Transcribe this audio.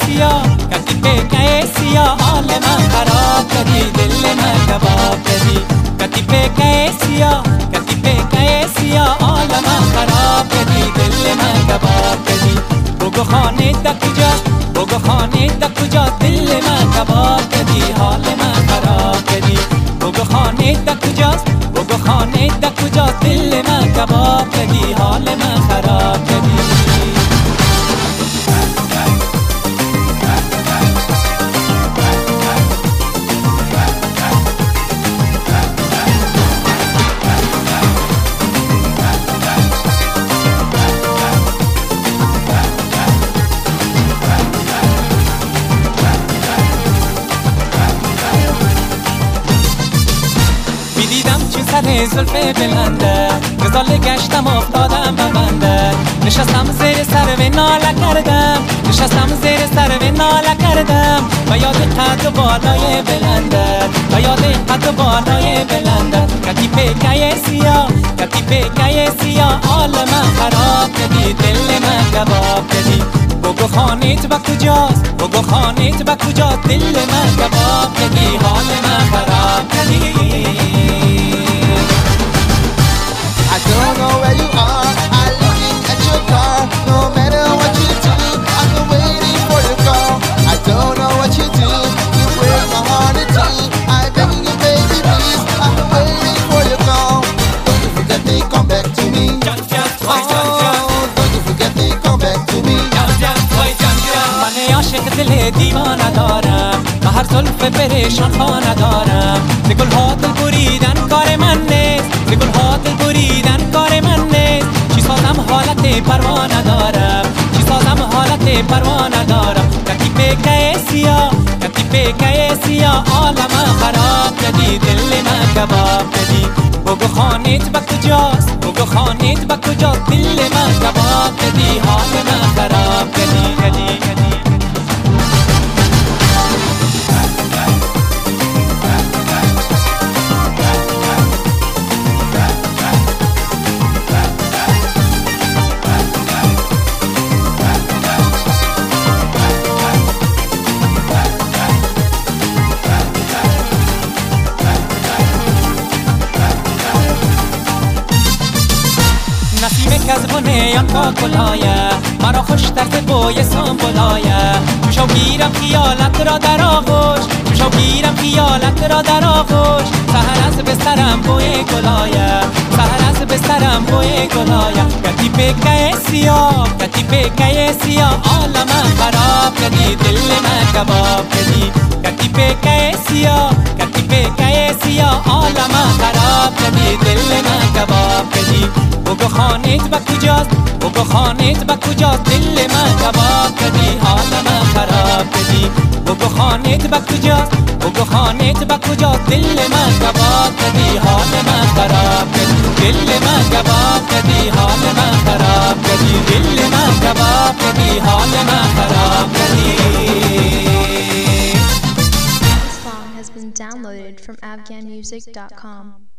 سیاه کتی پیکه سیاه حال من خراب کردی دل من کباب کردی کتی پیکه سیاه کتی پیکه سیاه حال من خراب کردی دل من کباب کردی بگو خانه دا کجاست بگو خانه دا کجاست دل من کباب کردی حال من خراب کردی بگو خانه دا کجاست بگو خانه دا کجاست دل من کباب کردی حال من خراب کردی سر زلف بلنده غزال گشتم افتادم به بنده نشستم زیر سر و ناله کردم نشستم زیر سر و ناله کردم و یاد قد بالای بلنده و یاد قد بالای بلنده کتی پیکه سیاه کتی پیکه سیاه حال من خراب کردی دل من کباب کردی بگو خانیت با کجاست بگو خانیت با کجاست دل من کباب کردی حال من خراب کردی I don't know where you are, I'm looking at your car. No matter what you do, I'm waiting for your call. I don't know what you do, you break my heart in two. I beg you baby please, I'm waiting for your call. Don't you forget me, come back to me. Oh, don't you forget me, come back to me. من عاشق دل دیوانه دارم و هر زلف پریشان خانه دارم ز گلها دل بریدن کار من نیست ز گلها دل بریدن کار من نیست چی سازم حالت پروانه دارم چی سازم حالت پروانه دارم کتی پیکه سیاه کتی پیکه سیاه حال من خراب کردی دل من کباب کردی بگو خانیت با کجاست بگو خانیت با کجاست دل من کباب کردی حال من خراب کردی نسیم کذبونه آن کاکلایه مرا خوش طرز بوی سنبلایه جوشو گیرم خیالت را در آغوش جوشو گیرم خیالت را در آغوش سحر از بسترم بوی گلایه سحر از بسترم بوی گلایه کتی پیکه سیاه کتی پیکه سیاه حال من خراب کردی دل من کباب کردی کتی پیکه سیاه کتی پیکه سیاه حال من خراب کردی دل من کباب کردی بگو خانیت با کجاست بگو خانیت با کجاست دل من کباب کردی حال من خراب کردی بگو خانیت با کجاست بگو خانیت با کجاست دل من کباب کردی حال من خراب کردی دل من کباب کردی حال من خراب کردی دل من کباب کردی حال من خراب کردی. This song has been downloaded from afghanmusic.com.